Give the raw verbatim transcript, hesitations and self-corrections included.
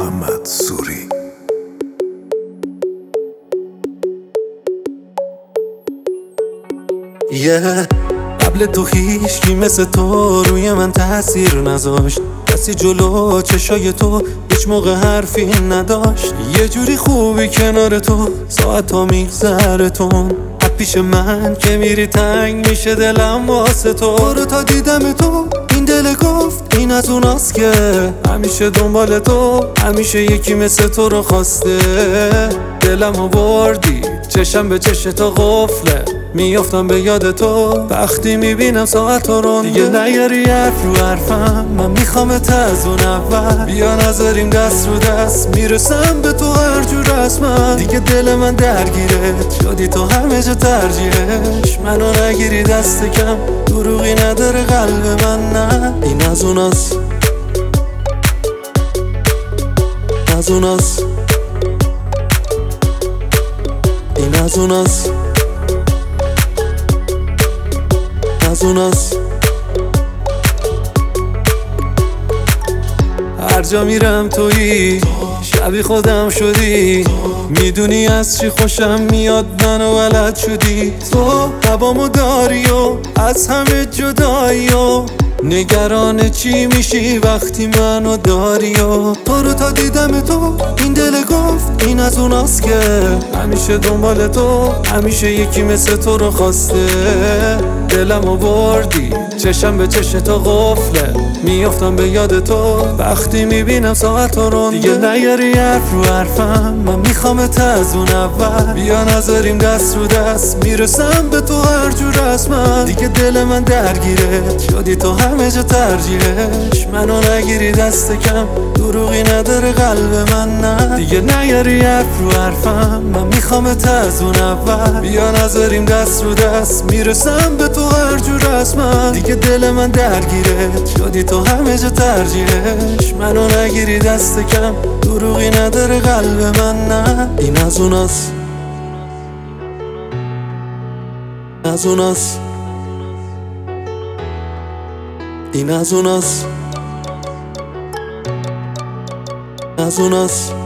محمد سوری. یه قبل تو هیچکی مثل تو روی من تاثیر نذاشت، کسی جلو چشای تو هیچ موقع حرفی نداشت. یه جوری خوبی کنار تو ساعت ها میگذره تون، پیش من که میری تنگ میشه دلم واسه تو. رو تا دیدم تو این دل گفت این از اوناست که همیشه دنبال تو، همیشه یکی مثل تو رو خواسته. دلم رو بردی چشم به چش تو قفله، میافتم به یاد تو وقتی میبینم ساعت رو رونده. دیگه نیاری حرف رو حرفم، من میخوامت از اون اول. بیا نذاریم دست رو دست، میرسم به تو هر جور رسمم. دیگه دل من درگیره شدی تو همه جا ترجیحش، منو نگیری دست کم، دروغی نداره قلب من. نه این از اوناست، از اوناست، این از اوناست، از اوناست. هر جا میرم تویی، شبی خودم شدی، میدونی از چی خوشم میاد منو ولد شدی. تو هوامو داری و از همه جدایی و نگران چی میشی وقتی منو داری. و تو رو تا دیدم تو این دل گفت این از اوناست که همیشه دنبال تو، همیشه یکی مثل تو رو خواسته. دلم رو بردی چشم به چش تو قفله، میافتم به یاد تو وقتی میبینم ساعت رو رونده. دیگه نیاری حرف رو حرفم، من میخوامت از اون اول. بیا نذاریم دست رو دست، میرسم به تو هر جور رسمم. دیگه دل من درگیره شدی تو همه جا ترجیحش، منو نگیری دست کم، دروغی نداره قلب من. نه دیگه نیاری حرف رو حرفم، من میخوامت از اون اول. بیا نذاریم دست رو دست، میرسم به تو هر جور رسمم. دیگه دل من درگیره شدی تو همه جا ترجیحش، منو نگیری دست کم، دروغی نداره قلب من. نه این از اوناست، از اوناست، این از اوناست، از اوناست.